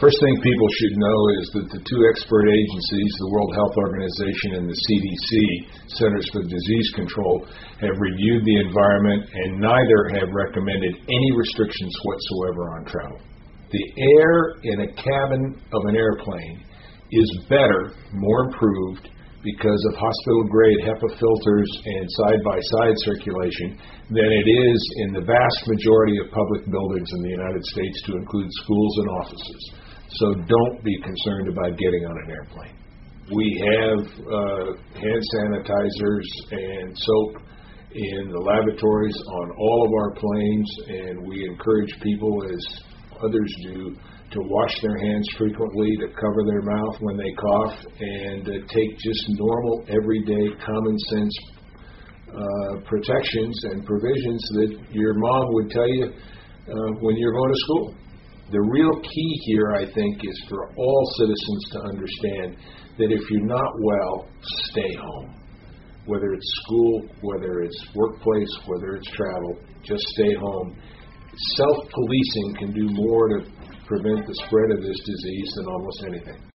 First thing people should know is that the two expert agencies, the World Health Organization and the CDC, Centers for Disease Control, have reviewed the environment and neither have recommended any restrictions whatsoever on travel. The air in a cabin of an airplane is better, more improved, because of hospital-grade HEPA filters and side-by-side circulation than it is in the vast majority of public buildings in the United States, to include schools and offices. So don't be concerned about getting on an airplane. We have hand sanitizers and soap in the lavatories on all of our planes, and we encourage people, as others do, to wash their hands frequently, to cover their mouth when they cough, and take just normal, everyday, common sense protections and provisions that your mom would tell you when you're going to school. The real key here, I think, is for all citizens to understand that if you're not well, stay home. Whether it's school, whether it's workplace, whether it's travel, just stay home. Self-policing can do more to prevent the spread of this disease than almost anything.